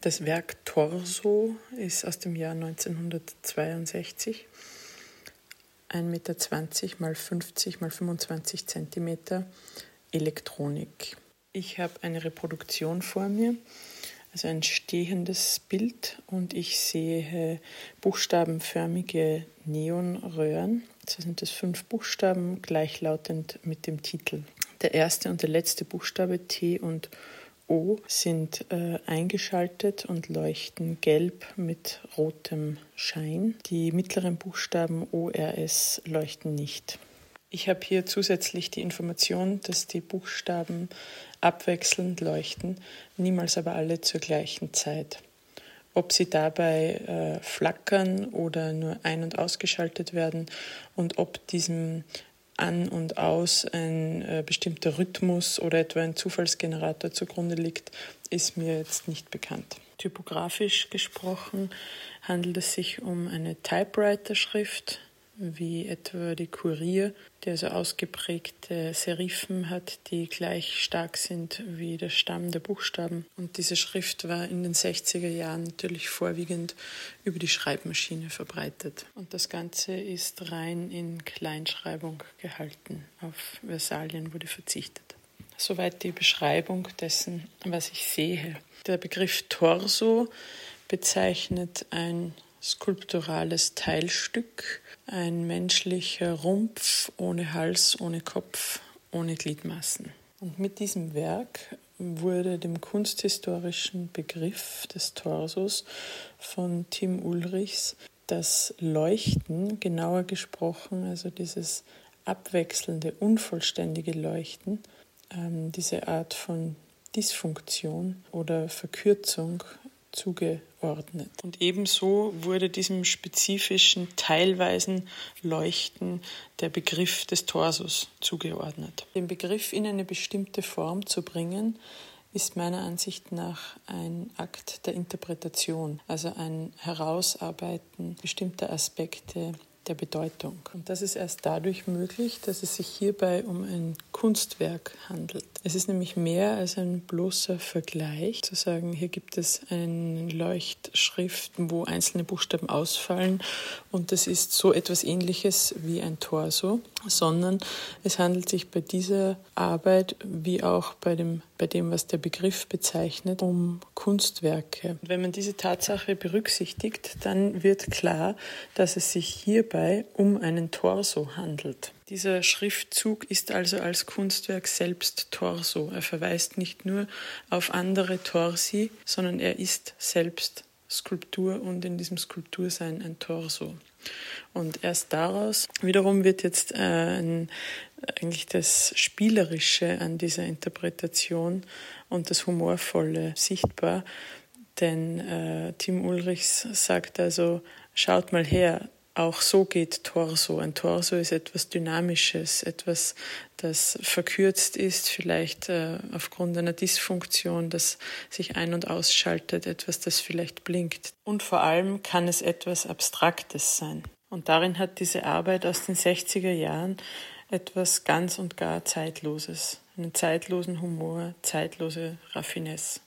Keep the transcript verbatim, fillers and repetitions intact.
Das Werk Torso ist aus dem Jahr neunzehnhundertzweiundsechzig. ein Meter zwanzig mal fünfzig mal fünfundzwanzig Zentimeter Elektronik. Ich habe eine Reproduktion vor mir, also ein stehendes Bild, und ich sehe buchstabenförmige Neonröhren. So sind es fünf Buchstaben, gleichlautend mit dem Titel. Der erste und der letzte Buchstabe T und O sind äh, eingeschaltet und leuchten gelb mit rotem Schein. Die mittleren Buchstaben O R S leuchten nicht. Ich habe hier zusätzlich die Information, dass die Buchstaben abwechselnd leuchten, niemals aber alle zur gleichen Zeit. Ob sie dabei äh, flackern oder nur ein- und ausgeschaltet werden und ob diesem An und Aus ein äh, bestimmter Rhythmus oder etwa ein Zufallsgenerator zugrunde liegt, ist mir jetzt nicht bekannt. Typografisch gesprochen handelt es sich um eine Typewriter-Schrift, wie etwa die Kurier, die also ausgeprägte Serifen hat, die gleich stark sind wie der Stamm der Buchstaben. Und diese Schrift war in den sechziger Jahren natürlich vorwiegend über die Schreibmaschine verbreitet. Und das Ganze ist rein in Kleinschreibung gehalten. Auf Versalien wurde verzichtet. Soweit die Beschreibung dessen, was ich sehe. Der Begriff Torso bezeichnet ein skulpturales Teilstück, ein menschlicher Rumpf ohne Hals, ohne Kopf, ohne Gliedmaßen. Und mit diesem Werk wurde dem kunsthistorischen Begriff des Torsos von Tim Ulrichs das Leuchten, genauer gesprochen, also dieses abwechselnde, unvollständige Leuchten, ähm, diese Art von Dysfunktion oder Verkürzung zugeordnet. Und ebenso wurde diesem spezifischen, teilweisen Leuchten der Begriff des Torsos zugeordnet. Den Begriff in eine bestimmte Form zu bringen, ist meiner Ansicht nach ein Akt der Interpretation, also ein Herausarbeiten bestimmter Aspekte der Bedeutung. Und das ist erst dadurch möglich, dass es sich hierbei um ein Kunstwerk handelt. Es ist nämlich mehr als ein bloßer Vergleich, zu sagen, hier gibt es eine Leuchtschrift, wo einzelne Buchstaben ausfallen und das ist so etwas Ähnliches wie ein Torso, sondern es handelt sich bei dieser Arbeit, wie auch bei dem, bei dem, was der Begriff bezeichnet, um Kunstwerke. Und wenn man diese Tatsache berücksichtigt, dann wird klar, dass es sich hierbei um einen Torso handelt. Dieser Schriftzug ist also als Kunstwerk selbst Torso. Er verweist nicht nur auf andere Torsi, sondern er ist selbst Skulptur und in diesem Skulptursein ein Torso. Und erst daraus wiederum wird jetzt äh, ein, eigentlich das Spielerische an dieser Interpretation und das Humorvolle sichtbar. Denn äh, Tim Ulrichs sagt also, schaut mal her, auch so geht Torso. Ein Torso ist etwas Dynamisches, etwas, das verkürzt ist, vielleicht äh, aufgrund einer Dysfunktion, das sich ein- und ausschaltet, etwas, das vielleicht blinkt. Und vor allem kann es etwas Abstraktes sein. Und darin hat diese Arbeit aus den sechziger Jahren etwas ganz und gar Zeitloses, einen zeitlosen Humor, zeitlose Raffinesse.